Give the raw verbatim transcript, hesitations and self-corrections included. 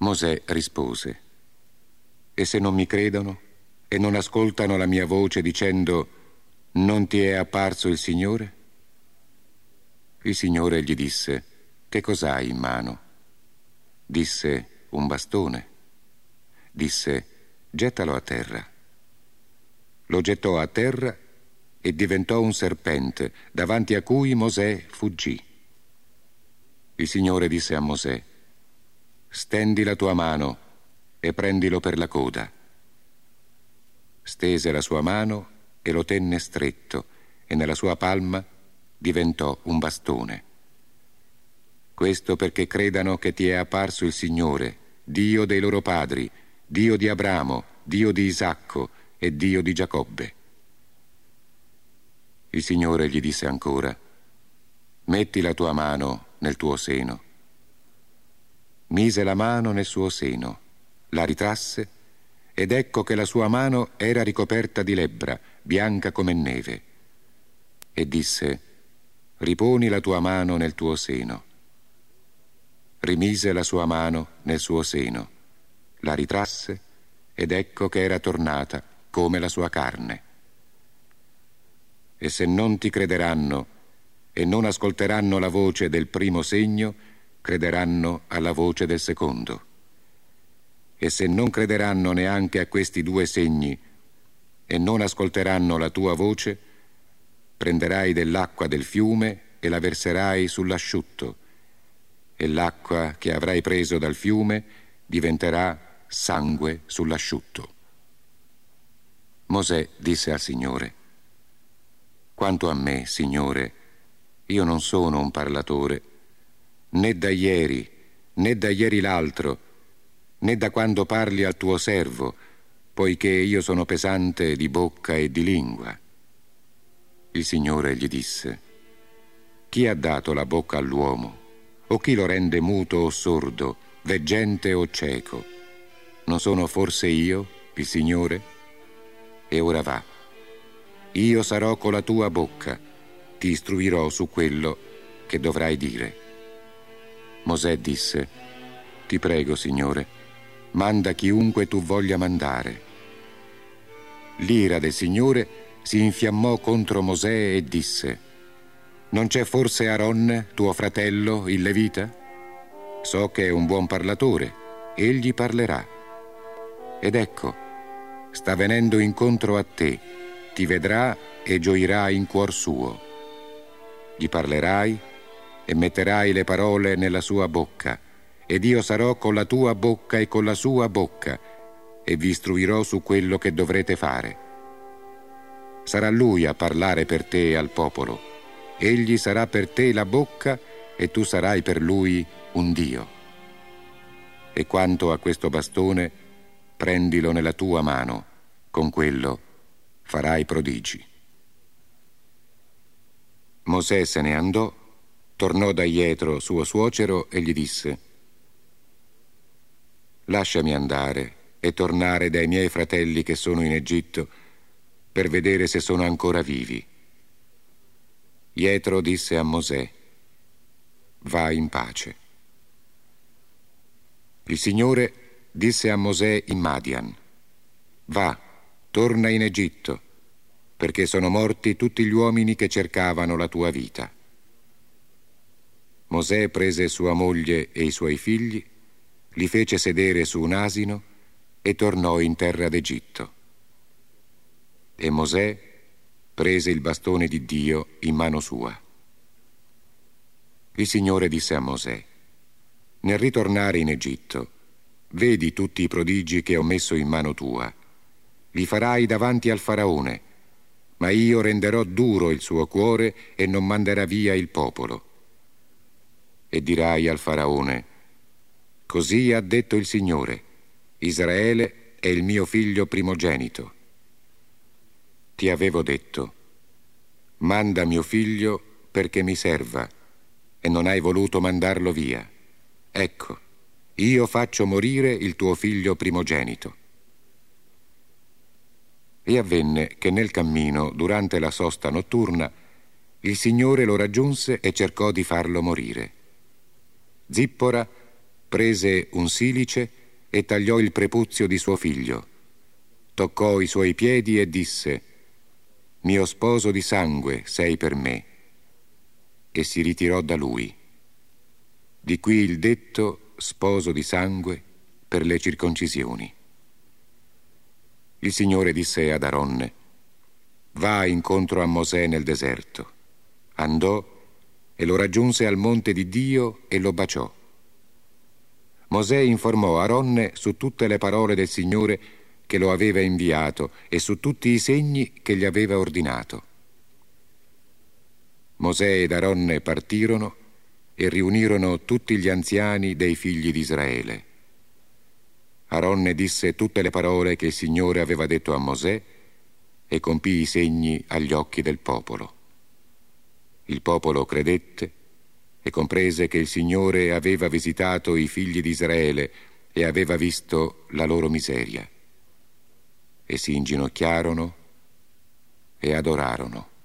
Mosè rispose: e se non mi credono e non ascoltano la mia voce dicendo: non ti è apparso il Signore? Il Signore gli disse: che cos'hai in mano? Disse: un bastone. Disse: gettalo a terra. Lo gettò a terra e diventò un serpente, davanti a cui Mosè fuggì. Il Signore disse a Mosè: stendi la tua mano e prendilo per la coda. Stese la sua mano e lo tenne stretto, e nella sua palma diventò un bastone. Questo perché credano che ti è apparso il Signore, Dio dei loro padri, Dio di Abramo, Dio di Isacco e Dio di Giacobbe. Il Signore gli disse ancora: metti la tua mano nel tuo seno. Mise la mano nel suo seno, la ritrasse, ed ecco che la sua mano era ricoperta di lebbra, bianca come neve. E disse: riponi la tua mano nel tuo seno. Rimise la sua mano nel suo seno, la ritrasse, ed ecco che era tornata come la sua carne. E se non ti crederanno e non ascolteranno la voce del primo segno, crederanno alla voce del secondo. E se non crederanno neanche a questi due segni e non ascolteranno la tua voce, prenderai dell'acqua del fiume e la verserai sull'asciutto, e l'acqua che avrai preso dal fiume diventerà sangue sull'asciutto. Mosè disse al Signore: quanto a me, Signore, io non sono un parlatore, né da ieri, né da ieri l'altro, né da quando parli al tuo servo, poiché io sono pesante di bocca e di lingua. Il Signore gli disse: chi ha dato la bocca all'uomo? O chi lo rende muto o sordo, veggente o cieco? Non sono forse io, il Signore? E ora va. Io sarò con la tua bocca, ti istruirò su quello che dovrai dire. Mosè disse: ti prego, Signore, manda chiunque tu voglia mandare. L'ira del Signore si infiammò contro Mosè e disse: non c'è forse Aaron, tuo fratello, il Levita? So che è un buon parlatore, egli parlerà. Ed ecco, sta venendo incontro a te, ti vedrà e gioirà in cuor suo. Gli parlerai e metterai le parole nella sua bocca, ed io sarò con la tua bocca e con la sua bocca, e vi istruirò su quello che dovrete fare. Sarà lui a parlare per te al popolo. Egli sarà per te la bocca e tu sarai per lui un Dio. E quanto a questo bastone, prendilo nella tua mano, con quello farai prodigi. Mosè se ne andò, tornò da Jetro suo suocero e gli disse: lasciami andare e tornare dai miei fratelli che sono in Egitto per vedere se sono ancora vivi. Jetro disse a Mosè: va in pace. Il Signore disse a Mosè in Madian: va, torna in Egitto, perché sono morti tutti gli uomini che cercavano la tua vita. Mosè prese sua moglie e i suoi figli, li fece sedere su un asino e tornò in terra d'Egitto. E Mosè prese il bastone di Dio in mano sua. Il Signore disse a Mosè: nel ritornare in Egitto, vedi tutti i prodigi che ho messo in mano tua. Li farai davanti al faraone, ma io renderò duro il suo cuore e non manderà via il popolo. E dirai al faraone: così ha detto il Signore, Israele è il mio figlio primogenito. Ti avevo detto: manda mio figlio perché mi serva, e non hai voluto mandarlo via. Ecco, io faccio morire il tuo figlio primogenito. E avvenne che nel cammino, durante la sosta notturna, il Signore lo raggiunse e cercò di farlo morire. Zippora prese un silice e tagliò il prepuzio di suo figlio, toccò i suoi piedi e disse: «Mio sposo di sangue sei per me», e si ritirò da lui. Di qui il detto sposo di sangue per le circoncisioni. Il Signore disse ad Aronne: «Va incontro a Mosè nel deserto». Andò e lo raggiunse al monte di Dio e lo baciò. Mosè informò Aronne su tutte le parole del Signore che lo aveva inviato e su tutti i segni che gli aveva ordinato. Mosè ed Aronne partirono e riunirono tutti gli anziani dei figli di Israele. Aronne disse tutte le parole che il Signore aveva detto a Mosè e compì i segni agli occhi del popolo. Il popolo credette e comprese che il Signore aveva visitato i figli di Israele e aveva visto la loro miseria, e si inginocchiarono e adorarono.